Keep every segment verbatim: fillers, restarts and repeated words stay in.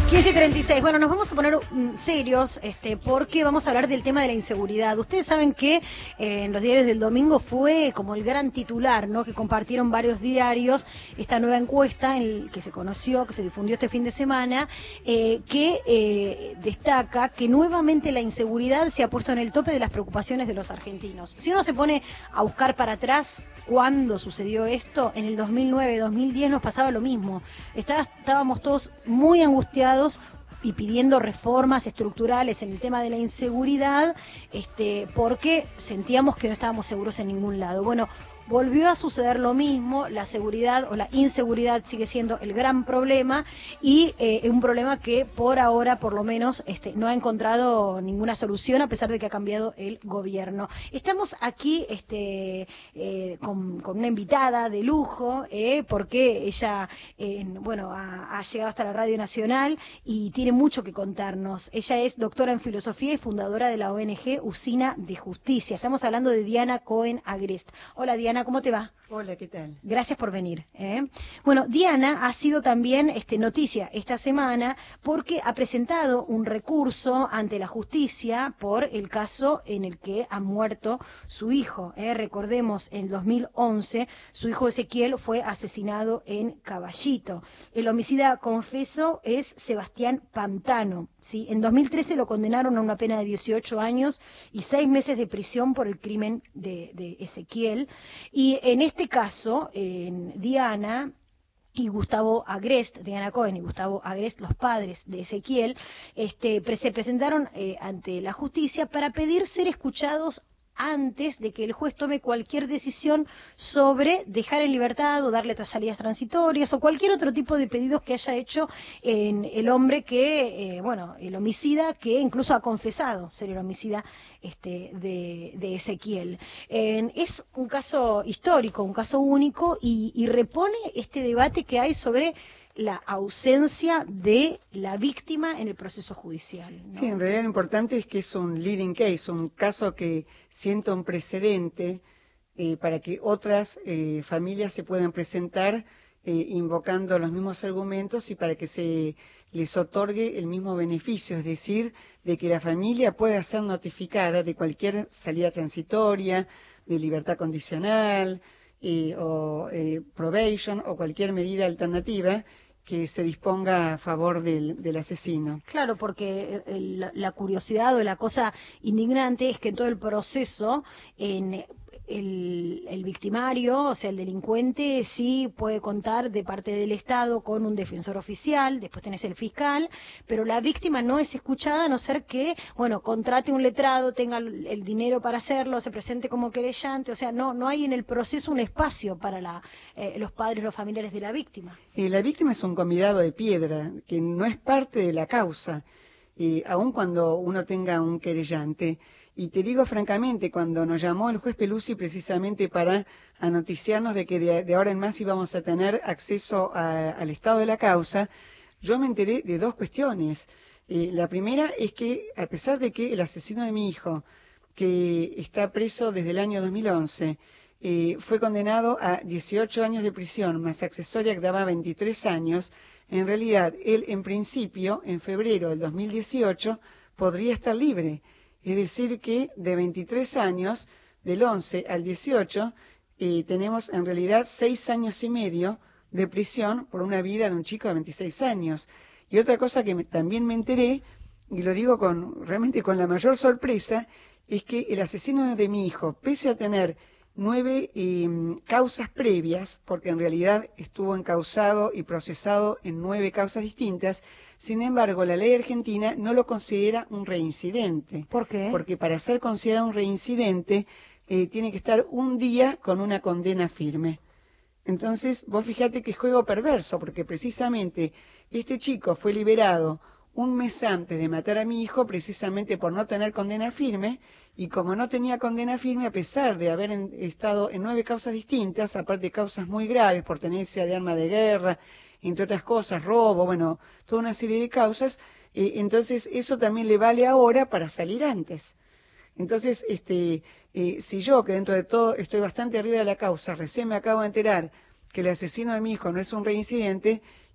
quince y treinta y seis. Bueno, nos vamos a poner mm, serios este, porque vamos a hablar del tema de la inseguridad. Ustedes saben que eh, en los diarios del domingo fue como el gran titular, ¿no? Que compartieron varios diarios esta nueva encuesta en el que se conoció, que se difundió este fin de semana, eh, que eh, destaca que nuevamente la inseguridad se ha puesto en el tope de las preocupaciones de los argentinos. Si uno se pone a buscar para atrás cuándo sucedió esto, en el dos mil nueve, dos mil diez nos pasaba lo mismo. Estaba, estábamos todos muy angustiados y pidiendo reformas estructurales en el tema de la inseguridad, este, porque sentíamos que no estábamos seguros en ningún lado. Bueno, volvió a suceder lo mismo, la seguridad o la inseguridad sigue siendo el gran problema y eh, un problema que por ahora, por lo menos, este, no ha encontrado ninguna solución a pesar de que ha cambiado el gobierno. Estamos aquí este, eh, con, con una invitada de lujo, eh, porque ella eh, bueno, ha, ha llegado hasta la Radio Nacional y tiene mucho que contarnos. Ella es doctora en filosofía y fundadora de la O N G Usina de Justicia. Estamos hablando de Diana Cohen Agrest. Hola, Diana. ¿Cómo te va? Hola, ¿qué tal? Gracias por venir. ¿eh? Bueno, Diana ha sido también este, noticia esta semana porque ha presentado un recurso ante la justicia por el caso en el que ha muerto su hijo. ¿eh? Recordemos, en dos mil once su hijo Ezequiel fue asesinado en Caballito. El homicida confeso es Sebastián Pantano. ¿sí? En dos mil trece lo condenaron a una pena de dieciocho años y seis meses de prisión por el crimen de, de Ezequiel. Y en este caso, en Diana y Gustavo Agrest, Diana Cohen y Gustavo Agrest, los padres de Ezequiel, este, se presentaron eh, ante la justicia para pedir ser escuchados antes de que el juez tome cualquier decisión sobre dejar en libertad o darle otras salidas transitorias o cualquier otro tipo de pedidos que haya hecho en el hombre que, eh, bueno, el homicida que incluso ha confesado ser el homicida este, de, de Ezequiel. Eh, es un caso histórico, un caso único y, y repone este debate que hay sobre la ausencia de la víctima en el proceso judicial, ¿no? Sí, en realidad lo importante es que es un leading case, un caso que sienta un precedente eh, para que otras eh, familias se puedan presentar eh, invocando los mismos argumentos y para que se les otorgue el mismo beneficio, es decir, de que la familia pueda ser notificada de cualquier salida transitoria, de libertad condicional eh, o eh, probation o cualquier medida alternativa que se disponga a favor del, del asesino. Claro, porque el, la curiosidad o la cosa indignante es que en todo el proceso, en el, el victimario, o sea, el delincuente, sí puede contar de parte del Estado con un defensor oficial, después tenés el fiscal, pero la víctima no es escuchada a no ser que, bueno, contrate un letrado, tenga el dinero para hacerlo, se presente como querellante, o sea, no no hay en el proceso un espacio para la, eh, los padres, los familiares de la víctima. Eh, la víctima es un convidado de piedra, que no es parte de la causa, eh, aun cuando uno tenga un querellante. Y te digo francamente, cuando nos llamó el juez Peluzzi precisamente para anoticiarnos de que de, de ahora en más íbamos a tener acceso a, al estado de la causa, yo me enteré de dos cuestiones. Eh, la primera es que, a pesar de que el asesino de mi hijo, que está preso desde el año dos mil once, eh, fue condenado a dieciocho años de prisión, más accesoria que daba veintitrés años, en realidad él en principio, en febrero del dos mil dieciocho, podría estar libre. Es decir que de veintitrés años, del once al dieciocho, eh, tenemos en realidad seis años y medio de prisión por una vida de un chico de veintiséis años. Y otra cosa que me, también me enteré, y lo digo con realmente con la mayor sorpresa, es que el asesino de mi hijo, pese a tener nueve eh, causas previas, porque en realidad estuvo encausado y procesado en nueve causas distintas, sin embargo, la ley argentina no lo considera un reincidente. ¿Por qué? Porque para ser considerado un reincidente eh, tiene que estar un día con una condena firme. Entonces, vos fíjate que es juego perverso, porque precisamente este chico fue liberado un mes antes de matar a mi hijo, precisamente por no tener condena firme, y como no tenía condena firme, a pesar de haber en, estado en nueve causas distintas, aparte de causas muy graves, por tenencia de arma de guerra, entre otras cosas, robo, bueno, toda una serie de causas, eh, entonces eso también le vale ahora para salir antes. Entonces, este, eh, si yo, que dentro de todo estoy bastante arriba de la causa, recién me acabo de enterar que el asesino de mi hijo no es un reincidente,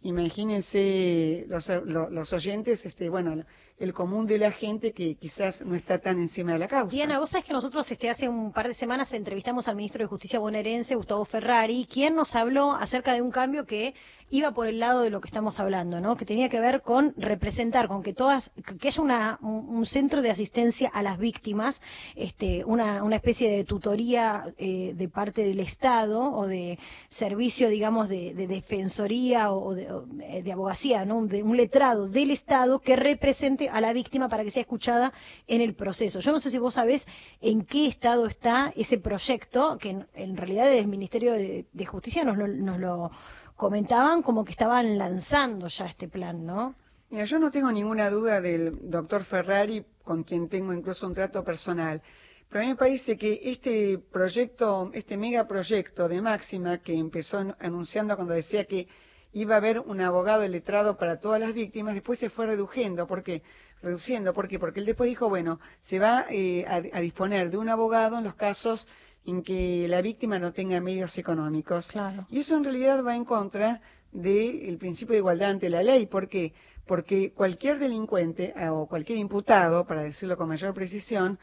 Imagínense los, los, los oyentes, este, bueno, el común de la gente que quizás no está tan encima de la causa. Diana, vos sabés que nosotros este, hace un par de semanas entrevistamos al ministro de Justicia bonaerense, Gustavo Ferrari, quien nos habló acerca de un cambio que iba por el lado de lo que estamos hablando, ¿no? Que tenía que ver con representar, con que todas, que haya una, un, un centro de asistencia a las víctimas, este, una, una especie de tutoría eh, de parte del Estado o de servicio, digamos, de, de defensoría o de, o de abogacía, ¿no? De un letrado del Estado que represente a la víctima para que sea escuchada en el proceso. Yo no sé si vos sabés en qué estado está ese proyecto, que en, en realidad desde el Ministerio de, de Justicia nos lo, nos lo comentaban como que estaban lanzando ya este plan, ¿no? Mira, yo no tengo ninguna duda del doctor Ferrari, con quien tengo incluso un trato personal, pero a mí me parece que este proyecto, este megaproyecto de Máxima, que empezó anunciando cuando decía que iba a haber un abogado letrado para todas las víctimas, después se fue reduciendo. ¿Por qué? Reduciendo, ¿por qué? Porque él después dijo, bueno, se va eh, a, a disponer de un abogado en los casos en que la víctima no tenga medios económicos. Claro. Y eso en realidad va en contra del principio de igualdad ante la ley. ¿Por qué? Porque cualquier delincuente o cualquier imputado, para decirlo con mayor precisión,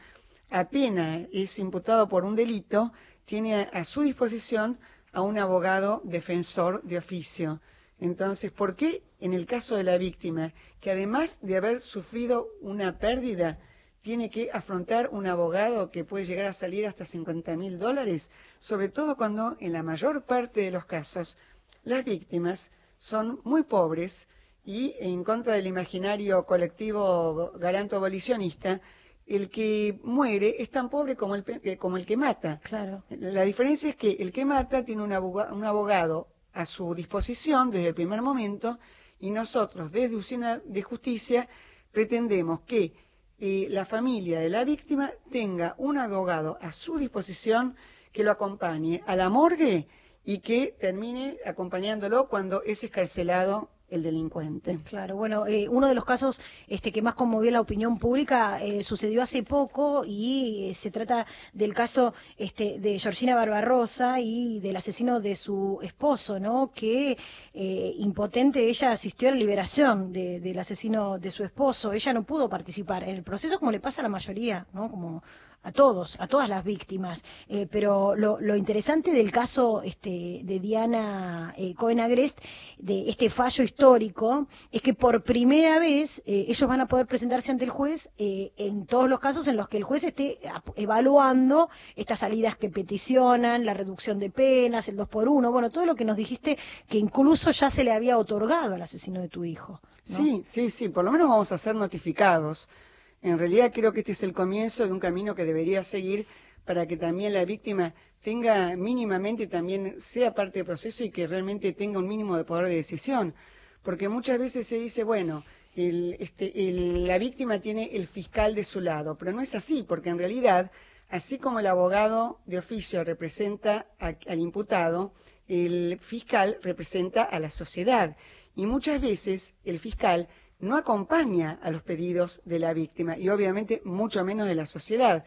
apenas es imputado por un delito, tiene a, a su disposición a un abogado defensor de oficio. Entonces, ¿por qué en el caso de la víctima, que además de haber sufrido una pérdida, tiene que afrontar un abogado que puede llegar a salir hasta cincuenta mil dólares? Sobre todo cuando en la mayor parte de los casos las víctimas son muy pobres y en contra del imaginario colectivo garanto abolicionista, el que muere es tan pobre como el, como el que mata. Claro. La diferencia es que el que mata tiene un abogado, un abogado a su disposición desde el primer momento, y nosotros desde Usina de Justicia pretendemos que eh, la familia de la víctima tenga un abogado a su disposición que lo acompañe a la morgue y que termine acompañándolo cuando es excarcelado el delincuente. Claro, bueno, eh, uno de los casos este, que más conmovió la opinión pública eh, sucedió hace poco y eh, se trata del caso este, de Georgina Barbarosa y del asesino de su esposo, ¿no? Que eh, impotente ella asistió a la liberación de, del asesino de su esposo. Ella no pudo participar en el proceso como le pasa a la mayoría, ¿no? Como a todos, a todas las víctimas. Eh, pero lo, lo interesante del caso este, de Diana eh, Cohen Agrest, de este fallo histórico, es que por primera vez eh, ellos van a poder presentarse ante el juez eh, en todos los casos en los que el juez esté evaluando estas salidas que peticionan, la reducción de penas, el dos por uno, bueno, todo lo que nos dijiste que incluso ya se le había otorgado al asesino de tu hijo, ¿no? Sí, sí, sí, por lo menos vamos a ser notificados. En realidad creo que este es el comienzo de un camino que debería seguir para que también la víctima tenga mínimamente, también sea parte del proceso y que realmente tenga un mínimo de poder de decisión. Porque muchas veces se dice, bueno, el, este, el, la víctima tiene el fiscal de su lado, pero no es así, porque en realidad, así como el abogado de oficio representa a, al imputado, el fiscal representa a la sociedad. Y muchas veces el fiscal no acompaña a los pedidos de la víctima y obviamente mucho menos de la sociedad.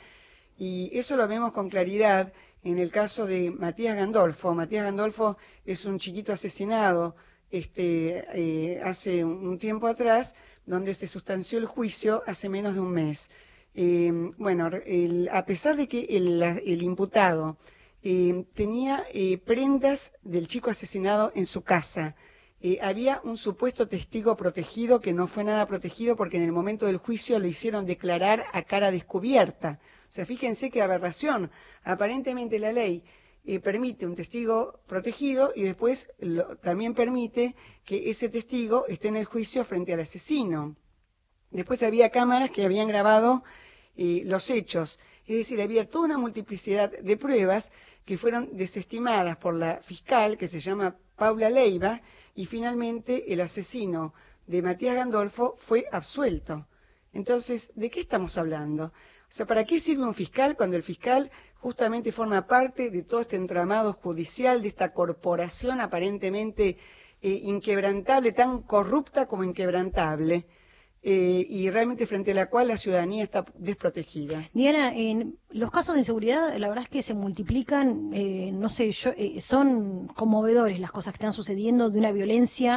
Y eso lo vemos con claridad en el caso de Matías Gandolfo. Matías Gandolfo es un chiquito asesinado este, eh, hace un tiempo atrás, donde se sustanció el juicio hace menos de un mes. Eh, bueno, el, a pesar de que el, el imputado eh, tenía eh, prendas del chico asesinado en su casa, Eh, había un supuesto testigo protegido que no fue nada protegido porque en el momento del juicio lo hicieron declarar a cara descubierta. O sea, fíjense qué aberración. Aparentemente la ley eh, permite un testigo protegido y después lo, también permite que ese testigo esté en el juicio frente al asesino. Después había cámaras que habían grabado eh, los hechos. Es decir, había toda una multiplicidad de pruebas que fueron desestimadas por la fiscal, que se llama Paula Leiva, y finalmente el asesino de Matías Gandolfo fue absuelto. Entonces, ¿de qué estamos hablando? O sea, ¿para qué sirve un fiscal cuando el fiscal justamente forma parte de todo este entramado judicial, de esta corporación aparentemente eh, inquebrantable, tan corrupta como inquebrantable? Eh, y realmente frente a la cual la ciudadanía está desprotegida. Diana, en los casos de inseguridad, la verdad es que se multiplican, eh, no sé, yo, eh, son conmovedores las cosas que están sucediendo, de una violencia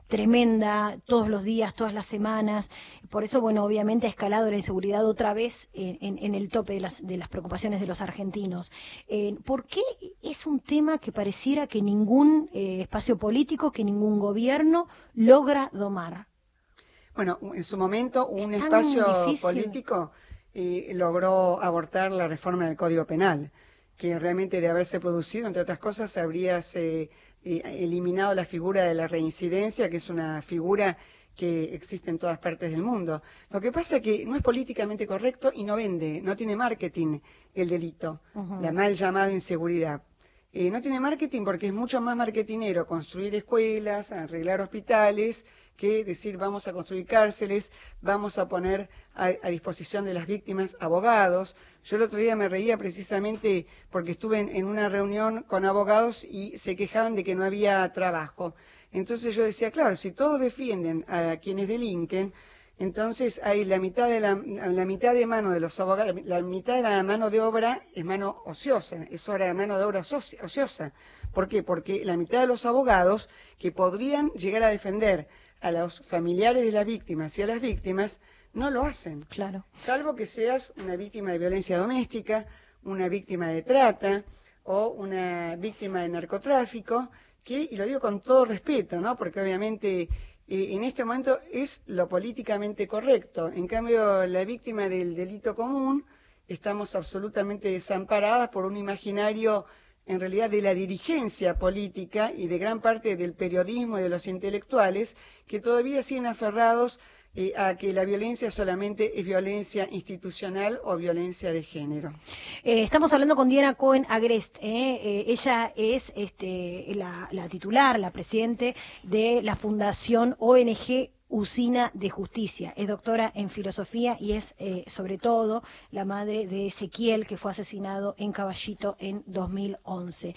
tremenda, todos los días, todas las semanas. Por eso, bueno, obviamente ha escalado la inseguridad otra vez en, en, en el tope de las, de las preocupaciones de los argentinos. Eh, ¿Por qué es un tema que pareciera que ningún eh, espacio político, que ningún gobierno logra domar? Bueno, en su momento un Es tan espacio difícil. político eh, logró abortar la reforma del Código Penal, que realmente de haberse producido, entre otras cosas, habríase eh, eliminado la figura de la reincidencia, que es una figura que existe en todas partes del mundo. Lo que pasa es que no es políticamente correcto y no vende, no tiene marketing el delito, uh-huh. la mal llamada inseguridad. Eh, no tiene marketing porque es mucho más marketinero construir escuelas, arreglar hospitales, que decir vamos a construir cárceles, vamos a poner a, a disposición de las víctimas abogados. Yo el otro día me reía precisamente porque estuve en, en una reunión con abogados y se quejaban de que no había trabajo. Entonces yo decía, claro, si todos defienden a quienes delinquen, entonces hay la mitad de la, la mitad de mano de los abogados, la mitad de la mano de obra es mano ociosa, es hora de mano de obra ociosa. ¿Por qué? Porque la mitad de los abogados que podrían llegar a defender a los familiares de las víctimas y a las víctimas no lo hacen. Claro. Salvo que seas una víctima de violencia doméstica, una víctima de trata o una víctima de narcotráfico, que, y lo digo con todo respeto, ¿no? Porque obviamente Eh, en este momento es lo políticamente correcto. En cambio, la víctima del delito común, estamos absolutamente desamparadas por un imaginario, en realidad, de la dirigencia política y de gran parte del periodismo y de los intelectuales, que todavía siguen aferrados eh, a que la violencia solamente es violencia institucional o violencia de género. Eh, estamos hablando con Diana Cohen Agrest. ¿eh? Eh, ella es este, la, la titular, la presidente de la Fundación O N G Usina de Justicia. Es doctora en filosofía y es, eh, sobre todo, la madre de Ezequiel, que fue asesinado en Caballito en dos mil once.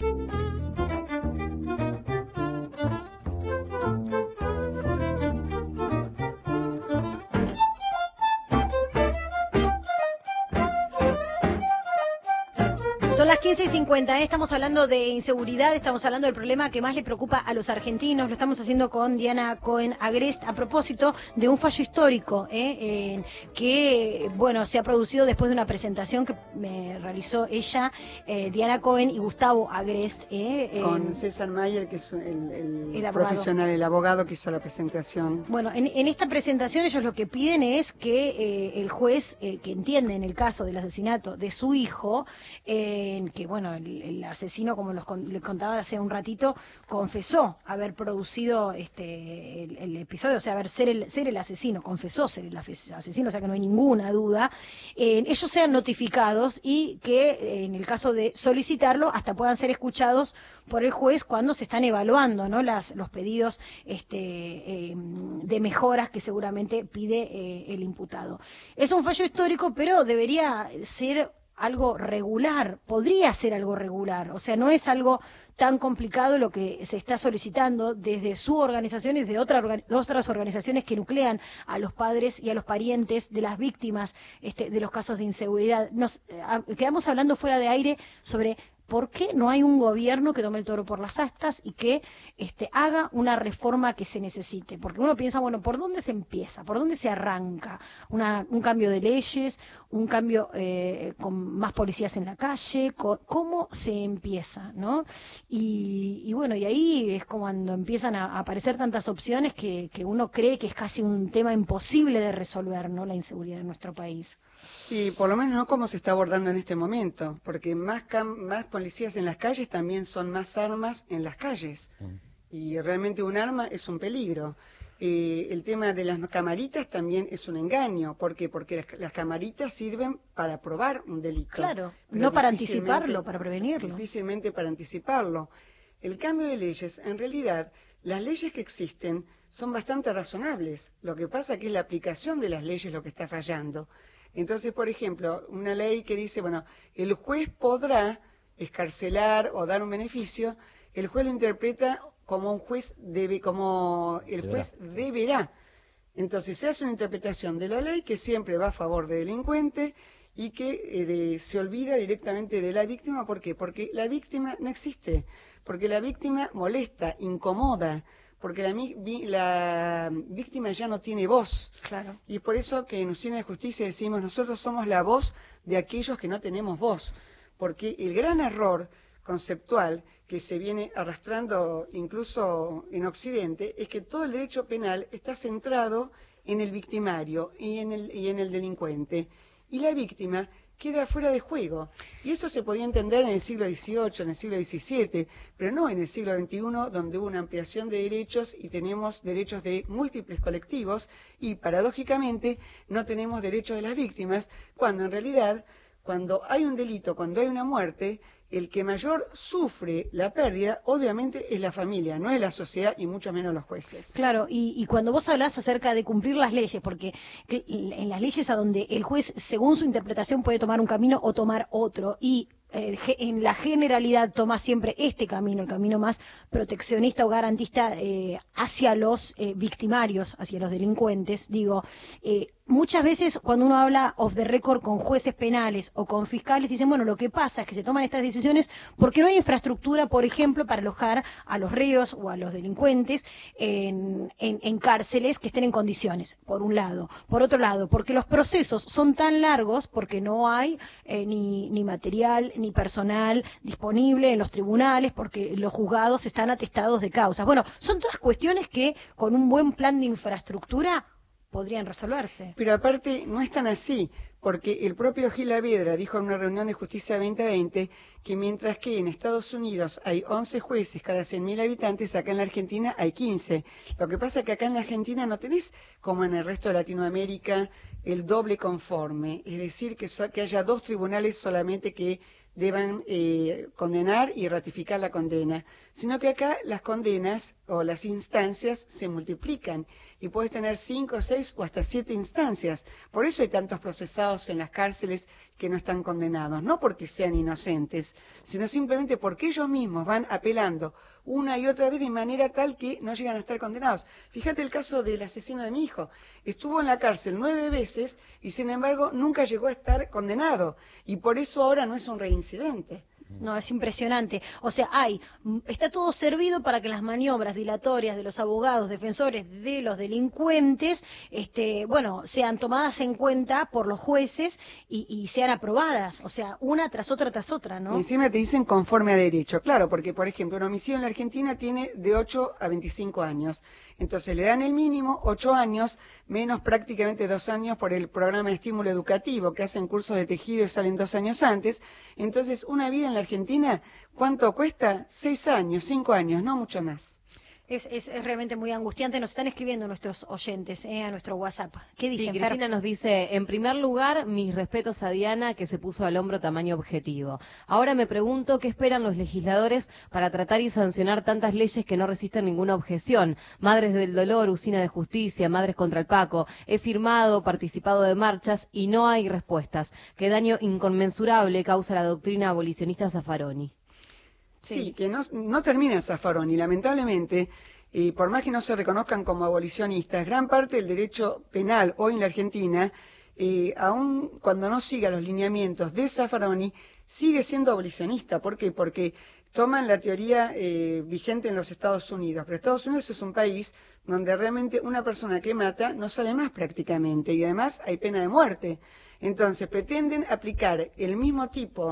Son las quince y cincuenta, ¿eh? Estamos hablando de inseguridad, estamos hablando del problema que más le preocupa a los argentinos. Lo estamos haciendo con Diana Cohen Agrest a propósito de un fallo histórico ¿eh? eh, que, bueno, se ha producido después de una presentación que me realizó ella, eh, Diana Cohen y Gustavo Agrest. ¿eh? Con César Mayer, que es el, el, el profesional, el abogado que hizo la presentación. Bueno, en, en esta presentación ellos lo que piden es que eh, el juez eh, que entiende en el caso del asesinato de su hijo, eh, que bueno, el, el asesino, como los, les contaba hace un ratito, confesó haber producido este el, el episodio, o sea, haber ser el, ser el asesino, confesó ser el asesino, o sea que no hay ninguna duda. Eh, ellos sean notificados y que eh, en el caso de solicitarlo hasta puedan ser escuchados por el juez cuando se están evaluando, ¿no? Las, los pedidos este, eh, de mejoras que seguramente pide eh, el imputado. Es un fallo histórico, pero debería ser algo regular, podría ser algo regular, o sea, no es algo tan complicado lo que se está solicitando desde su organización y de otra, otras organizaciones que nuclean a los padres y a los parientes de las víctimas este, de los casos de inseguridad. Nos a, quedamos hablando fuera de aire sobre ¿por qué no hay un gobierno que tome el toro por las astas y que este, haga una reforma que se necesite? Porque uno piensa, bueno, ¿por dónde se empieza? ¿Por dónde se arranca? Una, un cambio de leyes, un cambio eh, con más policías en la calle, con, ¿cómo se empieza? ¿no? Y, y bueno, y ahí es cuando empiezan a, a aparecer tantas opciones que, que uno cree que es casi un tema imposible de resolver, ¿no? La inseguridad en nuestro país. Y por lo menos no como se está abordando en este momento, porque más, cam más policías en las calles también son más armas en las calles. Mm. Y realmente un arma es un peligro. Eh, el tema de las camaritas también es un engaño. ¿Por qué? Porque las, las camaritas sirven para probar un delito. Claro, no para anticiparlo, para prevenirlo. Difícilmente para anticiparlo. El cambio de leyes, en realidad, las leyes que existen son bastante razonables. Lo que pasa es que es la aplicación de las leyes lo que está fallando. Entonces, por ejemplo, una ley que dice, bueno, el juez podrá excarcelar o dar un beneficio, el juez lo interpreta como un juez debe, como el juez deberá. Entonces, se hace una interpretación de la ley que siempre va a favor del delincuente y que eh, de, se olvida directamente de la víctima. ¿Por qué? Porque la víctima no existe, porque la víctima molesta, incomoda, porque la, la víctima ya no tiene voz. Claro. Y por eso que en Usina de Justicia decimos, nosotros somos la voz de aquellos que no tenemos voz, porque el gran error conceptual que se viene arrastrando incluso en Occidente es que todo el derecho penal está centrado en el victimario y en el, y en el delincuente, y la víctima queda fuera de juego. Y eso se podía entender en el siglo dieciocho, en el siglo diecisiete, pero no en el siglo veintiuno, donde hubo una ampliación de derechos y tenemos derechos de múltiples colectivos y, paradójicamente, no tenemos derechos de las víctimas, cuando en realidad, cuando hay un delito, cuando hay una muerte, el que mayor sufre la pérdida, obviamente, es la familia, no es la sociedad y mucho menos los jueces. Claro, y, y cuando vos hablás acerca de cumplir las leyes, porque en las leyes a donde el juez, según su interpretación, puede tomar un camino o tomar otro, y eh, en la generalidad toma siempre este camino, el camino más proteccionista o garantista eh, hacia los eh, victimarios, hacia los delincuentes, digo, eh, muchas veces cuando uno habla off the record con jueces penales o con fiscales, dicen, bueno, lo que pasa es que se toman estas decisiones porque no hay infraestructura, por ejemplo, para alojar a los reos o a los delincuentes en, en, en cárceles que estén en condiciones, por un lado. Por otro lado, porque los procesos son tan largos, porque no hay eh, ni, ni material ni personal disponible en los tribunales, porque los juzgados están atestados de causas. Bueno, son todas cuestiones que con un buen plan de infraestructura podrían resolverse. Pero aparte no es tan así, porque el propio Gil Avedra dijo en una reunión de Justicia veinte veinte que mientras que en Estados Unidos hay once jueces cada cien mil habitantes, acá en la Argentina hay quince. Lo que pasa es que acá en la Argentina no tenés, como en el resto de Latinoamérica, el doble conforme, es decir, que, so, que haya dos tribunales solamente que deban eh, condenar y ratificar la condena, sino que acá las condenas o las instancias se multiplican y puedes tener cinco, seis o hasta siete instancias. Por eso hay tantos procesados en las cárceles que no están condenados, no porque sean inocentes, sino simplemente porque ellos mismos van apelando una y otra vez de manera tal que no llegan a estar condenados. Fíjate el caso del asesino de mi hijo. Estuvo en la cárcel nueve veces y sin embargo nunca llegó a estar condenado y por eso ahora no es un reincidente. No, es impresionante. O sea, hay, está todo servido para que las maniobras dilatorias de los abogados, defensores de los delincuentes, este, bueno, sean tomadas en cuenta por los jueces y, y sean aprobadas. O sea, una tras otra tras otra, ¿no? Y encima te dicen conforme a derecho. Claro, porque, por ejemplo, un homicidio en la Argentina tiene de ocho a veinticinco años. Entonces le dan el mínimo, ocho años, menos prácticamente dos años por el programa de estímulo educativo, que hacen cursos de tejido y salen dos años antes. Entonces, una vida en la Argentina, ¿cuánto cuesta? Seis años, cinco años, no mucho más. Es, es, es realmente muy angustiante. Nos están escribiendo nuestros oyentes eh, a nuestro WhatsApp. ¿Qué dicen? Sí, Cristina nos dice, en primer lugar, mis respetos a Diana, que se puso al hombro tamaño objetivo. Ahora me pregunto qué esperan los legisladores para tratar y sancionar tantas leyes que no resisten ninguna objeción. Madres del dolor, Usina de Justicia, Madres contra el Paco. He firmado, participado de marchas y no hay respuestas. Qué daño inconmensurable causa la doctrina abolicionista Zaffaroni. Sí, sí, que no, no termina Zaffaroni, lamentablemente, y por más que no se reconozcan como abolicionistas, gran parte del derecho penal hoy en la Argentina, eh, aun cuando no siga los lineamientos de Zaffaroni, sigue siendo abolicionista. ¿Por qué? Porque toman la teoría eh, vigente en los Estados Unidos, pero Estados Unidos es un país donde realmente una persona que mata no sale más prácticamente, y además hay pena de muerte. Entonces pretenden aplicar el mismo tipo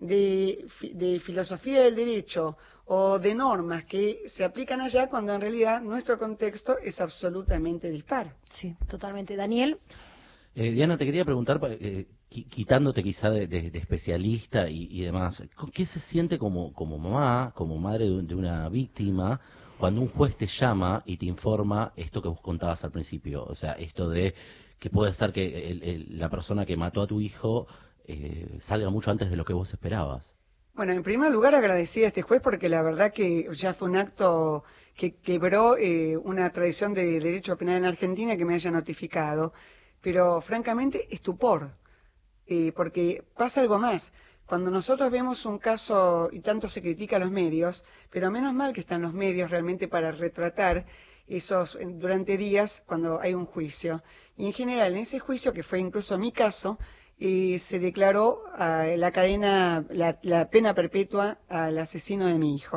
De, de filosofía del derecho o de normas que se aplican allá cuando en realidad nuestro contexto es absolutamente dispar. Sí, totalmente. Daniel. Eh, Diana, te quería preguntar, eh, quitándote quizá de, de, de especialista y, y demás, ¿qué se siente como, como mamá, como madre de, de una víctima, cuando un juez te llama y te informa esto que vos contabas al principio? O sea, esto de que puede ser que el, el, la persona que mató a tu hijo Eh, salga mucho antes de lo que vos esperabas. Bueno, en primer lugar agradecida a este juez porque la verdad que ya fue un acto que quebró eh, una tradición de derecho penal en Argentina que me haya notificado, pero francamente estupor, eh, porque pasa algo más. Cuando nosotros vemos un caso y tanto se critica a los medios, pero menos mal que están los medios realmente para retratar esos durante días cuando hay un juicio. Y en general en ese juicio, que fue incluso mi caso, y se declaró uh, la cadena, la, la pena perpetua al asesino de mi hijo.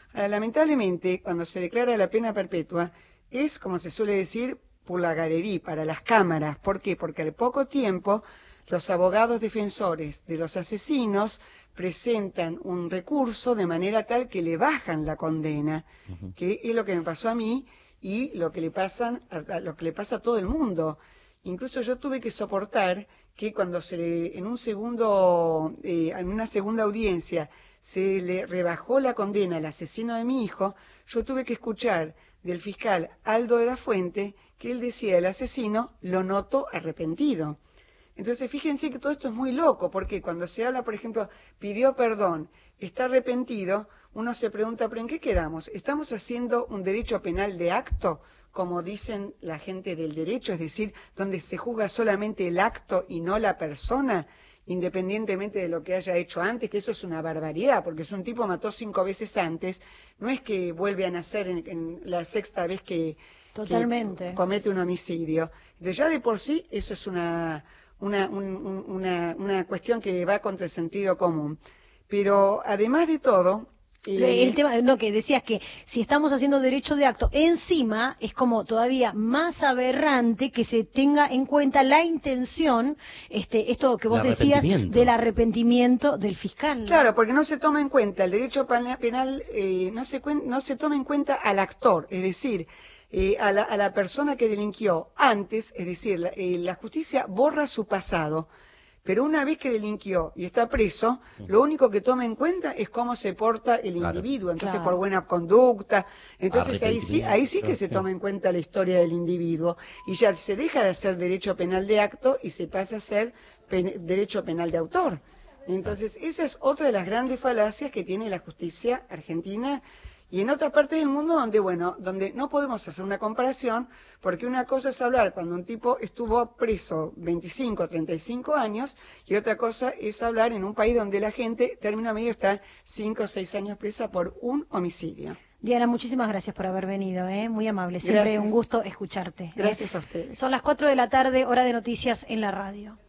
Ahora, lamentablemente, cuando se declara la pena perpetua, es, como se suele decir, por la galería, para las cámaras. ¿Por qué? Porque al poco tiempo los abogados defensores de los asesinos presentan un recurso de manera tal que le bajan la condena, uh-huh. que es lo que me pasó a mí y lo que le pasan a, a lo que le pasa a todo el mundo. Incluso yo tuve que soportar que cuando se le, en un segundo, eh, en una segunda audiencia se le rebajó la condena al asesino de mi hijo, yo tuve que escuchar del fiscal Aldo de la Fuente que él decía, el asesino lo noto arrepentido. Entonces, fíjense que todo esto es muy loco, porque cuando se habla, por ejemplo, pidió perdón, está arrepentido, uno se pregunta, ¿pero en qué quedamos? ¿Estamos haciendo un derecho penal de acto, como dicen la gente del derecho, es decir, donde se juzga solamente el acto y no la persona, independientemente de lo que haya hecho antes, que eso es una barbaridad, porque si un tipo mató cinco veces antes, no es que vuelve a nacer en, en la sexta vez que, Totalmente. que comete un homicidio. Entonces, ya de por sí, eso es una... Una, un, una, una cuestión que va contra el sentido común. Pero además de todo... Eh, el tema, no, que decías que si estamos haciendo derecho de acto, encima es como todavía más aberrante que se tenga en cuenta la intención, este, esto que vos decías, del arrepentimiento del fiscal, ¿no? Claro, porque no se toma en cuenta el derecho penal, eh, no, se, no se toma en cuenta al actor, es decir... Eh, a, la, a la persona que delinquió antes, es decir, la, eh, la justicia borra su pasado, pero una vez que delinquió y está preso, uh-huh. lo único que toma en cuenta es cómo se porta el claro. individuo, entonces claro. por buena conducta, entonces ahí sí, ahí sí que se toma en cuenta la historia del individuo y ya se deja de hacer derecho penal de acto y se pasa a ser pen, derecho penal de autor. Entonces esa es otra de las grandes falacias que tiene la justicia argentina. Y en otra parte del mundo donde, bueno, donde no podemos hacer una comparación, porque una cosa es hablar cuando un tipo estuvo preso veinticinco, treinta y cinco años, y otra cosa es hablar en un país donde la gente, término medio, está cinco o seis años presa por un homicidio. Diana, muchísimas gracias por haber venido, ¿eh? Muy amable, siempre gracias. Un gusto escucharte. ¿eh? Gracias a ustedes. Son las cuatro de la tarde, hora de noticias en la radio.